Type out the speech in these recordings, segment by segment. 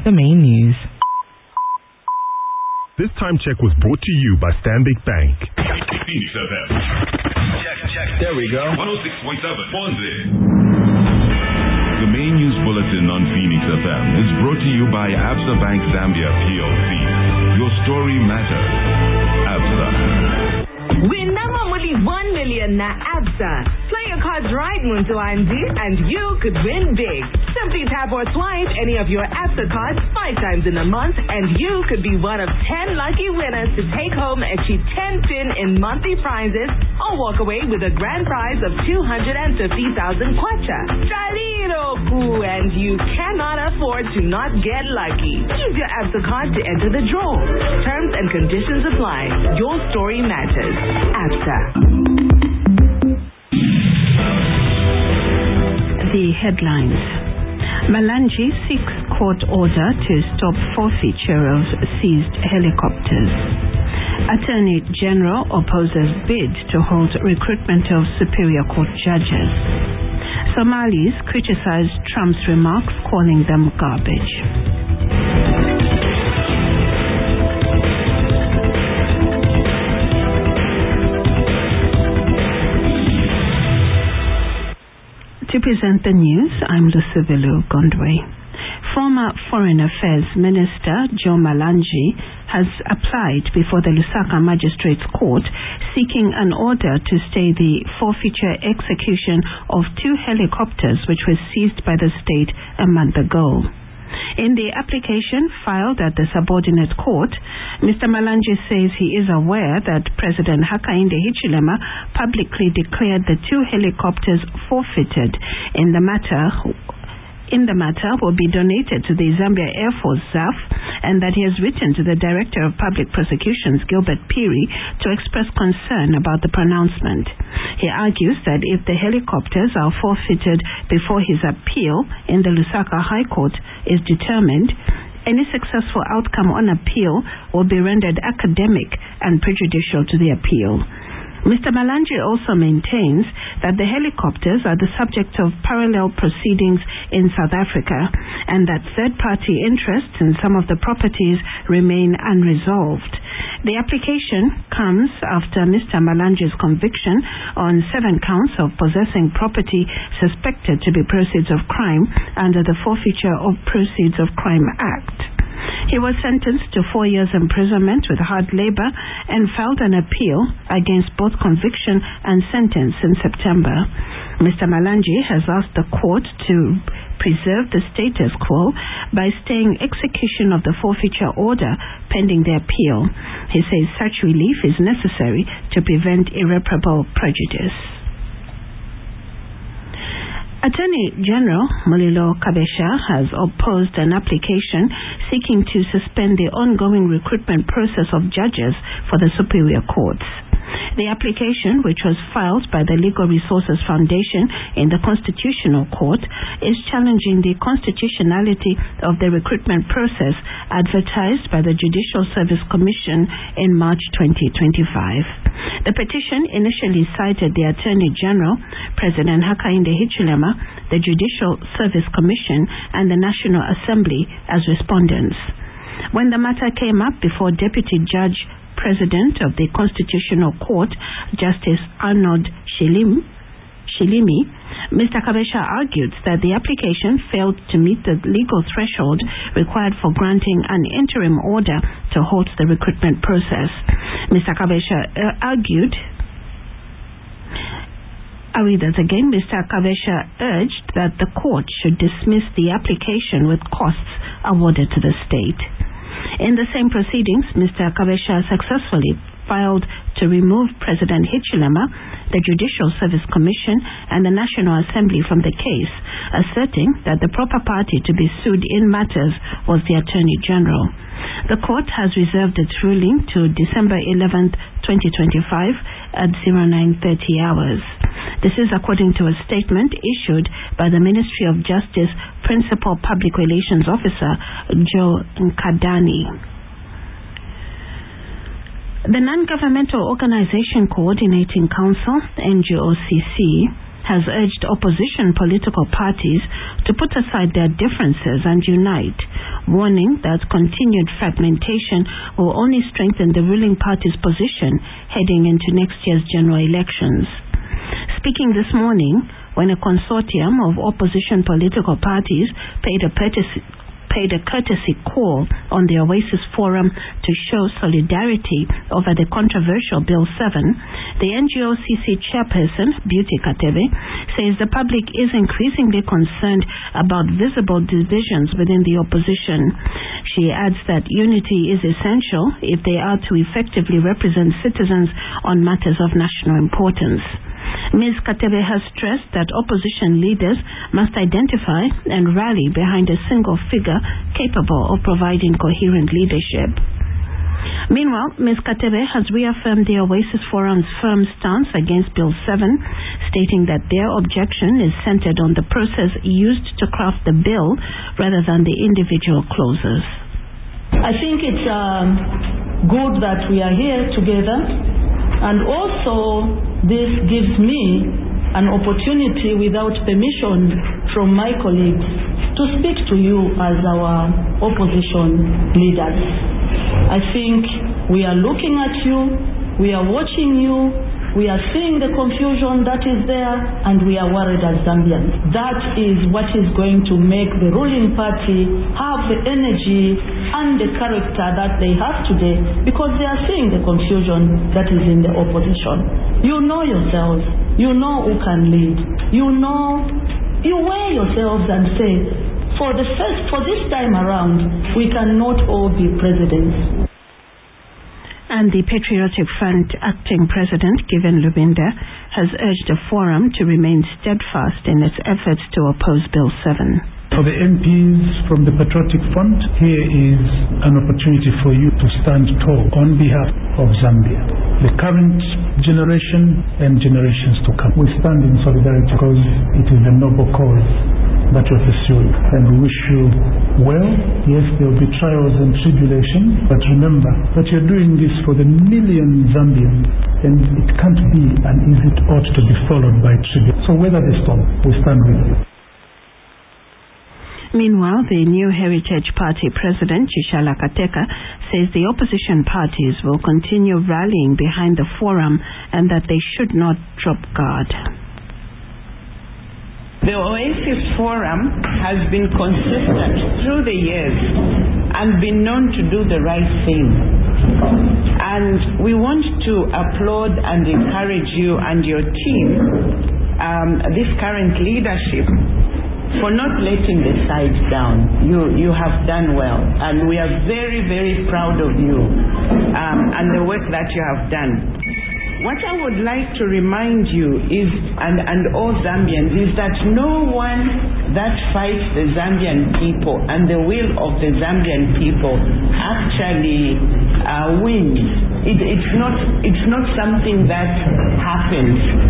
the main news. This time check was brought to you by Stanbic Bank. Phoenix FM. Check. There we go. 106.7. The main news bulletin on Phoenix FM is brought to you by Absa Bank Zambia PLC. Your story matters. Absa. Win only 1 million na Absa. Play your cards right, Muntu Andy, and you could win big. Simply tap or swipe any of your Absa cards 5 times in a month, and you could be one of 10 lucky winners to take home a cheap 10-pin in monthly prizes or walk away with a grand prize of 250,000 kwacha. Chaliroku, and you cannot afford to not get lucky. Use your Absa card to enter the draw. Terms and conditions apply. Your story matters. Absa. The headlines. Malanje seeks court order to stop forfeiture of seized helicopters. Attorney General opposes bid to hold recruitment of Superior Court judges. Somalis criticize Trump's remarks, calling them garbage. To present the news, I'm Lucivilo Gondwe. Former Foreign Affairs Minister Joe Malanje has applied before the Lusaka Magistrates Court seeking an order to stay the forfeiture execution of 2 helicopters which were seized by the state a month ago. In the application filed at the subordinate court, Mr. Malanje says he is aware that President Hakainde Hichilema publicly declared the 2 helicopters forfeited. In the matter will be donated to the Zambia Air Force ZAF, and that he has written to the Director of Public Prosecutions, Gilbert Piri, to express concern about the pronouncement. He argues that if the helicopters are forfeited before his appeal in the Lusaka High Court is determined, any successful outcome on appeal will be rendered academic and prejudicial to the appeal. Mr. Malanje also maintains that the helicopters are the subject of parallel proceedings in South Africa and that third-party interests in some of the properties remain unresolved. The application comes after Mr. Malanje's conviction on 7 counts of possessing property suspected to be proceeds of crime under the Forfeiture of Proceeds of Crime Act. He was sentenced to 4 years imprisonment with hard labor and filed an appeal against both conviction and sentence in September. Mr. Malanje has asked the court to preserve the status quo by staying execution of the forfeiture order pending the appeal. He says such relief is necessary to prevent irreparable prejudice. Attorney General Mulilo Kabesha has opposed an application seeking to suspend the ongoing recruitment process of judges for the Superior Courts. The application, which was filed by the Legal Resources Foundation in the Constitutional Court, is challenging the constitutionality of the recruitment process advertised by the Judicial Service Commission in March 2025. The petition initially cited the Attorney General, President Hakainde Hichilema, the Judicial Service Commission, and the National Assembly as respondents. When the matter came up before Deputy Judge President of the Constitutional Court, Justice Arnold Shilimi, Mr. Kabesha argued that the application failed to meet the legal threshold required for granting an interim order to halt the recruitment process. Mr. Kabesha Mr. Kabesha urged that the court should dismiss the application with costs awarded to the state. In the same proceedings, Mr. Kabesha successfully filed to remove President Hichilema, the Judicial Service Commission, and the National Assembly from the case, asserting that the proper party to be sued in matters was the Attorney General. The court has reserved its ruling to December 11, 2025 at 0930 hours. This is according to a statement issued by the Ministry of Justice Principal Public Relations Officer Joe Nkadani. The Non-Governmental Organization Coordinating Council, NGOCC, has urged opposition political parties to put aside their differences and unite, warning that continued fragmentation will only strengthen the ruling party's position heading into next year's general elections. Speaking this morning, when a consortium of opposition political parties paid a courtesy call on the Oasis Forum to show solidarity over the controversial Bill 7, the NGOCC chairperson, Beauty Katebe, says the public is increasingly concerned about visible divisions within the opposition. She adds that unity is essential if they are to effectively represent citizens on matters of national importance. Ms. Katebe has stressed that opposition leaders must identify and rally behind a single figure capable of providing coherent leadership. Meanwhile, Ms. Katebe has reaffirmed the Oasis Forum's firm stance against Bill 7, stating that their objection is centered on the process used to craft the bill rather than the individual clauses. I think it's good that we are here together, and also this gives me an opportunity without permission from my colleagues to speak to you as our opposition leaders. I think we are looking at you, we are watching you, we are seeing the confusion that is there, and we are worried as Zambians. That is what is going to make the ruling party have the energy and the character that they have today, because they are seeing the confusion that is in the opposition. You know yourselves, you know who can lead, you weigh yourselves and say, for this time around, we cannot all be presidents. And the Patriotic Front acting president, Given Lubinda, has urged the forum to remain steadfast in its efforts to oppose Bill 7. For the MPs from the Patriotic Front, here is an opportunity for you to stand tall on behalf of Zambia, the current generation and generations to come. We stand in solidarity because it is a noble cause that you're pursuing, and we wish you well. Yes, there will be trials and tribulations, but remember that you're doing this for the million Zambians, and it can't be an easy ought to be followed by tribute. So weather the storm, we stand with you. Meanwhile, the New Heritage Party president, Chishala Kateka, says the opposition parties will continue rallying behind the forum and that they should not drop guard. The Oasis Forum has been consistent through the years and been known to do the right thing. And we want to applaud and encourage you and your team, this current leadership, for not letting the side down. You have done well, and we are very, very proud of you and the work that you have done. What I would like to remind you is, and all Zambians, is that no one that fights the Zambian people and the will of the Zambian people actually wins. It's not something that happens.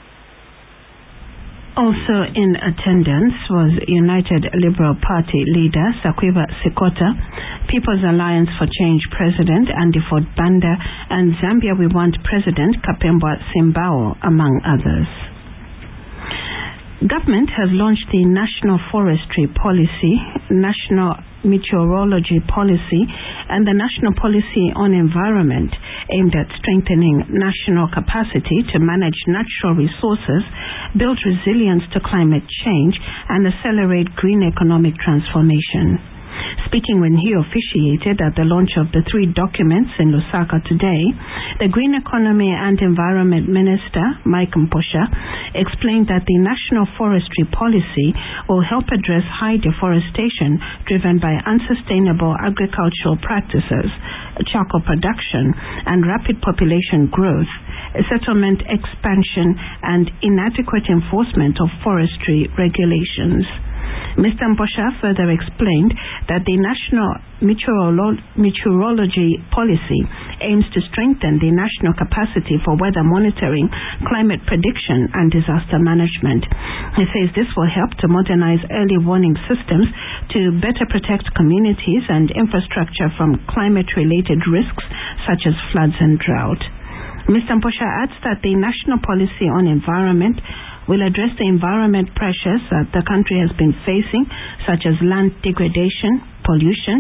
Also in attendance was United Liberal Party leader Sakwiba Sikota, People's Alliance for Change President Andy Ford Banda, and Zambia We Want President Kapembwa Simbao, among others. Government has launched the National Forestry Policy, National Meteorology Policy, and the National Policy on Environment, aimed at strengthening national capacity to manage natural resources, build resilience to climate change, and accelerate green economic transformation. Speaking when he officiated at the launch of the 3 documents in Lusaka today, the Green Economy and Environment Minister, Mike Mposha, explained that the National Forestry Policy will help address high deforestation driven by unsustainable agricultural practices, charcoal production, and rapid population growth, settlement expansion, and inadequate enforcement of forestry regulations. Mr. Mposha further explained that the National Meteorology Policy aims to strengthen the national capacity for weather monitoring, climate prediction, and disaster management. He says this will help to modernize early warning systems to better protect communities and infrastructure from climate-related risks such as floods and drought. Mr. Mposha adds that the national policy on environment will address the environment pressures that the country has been facing, such as land degradation, pollution,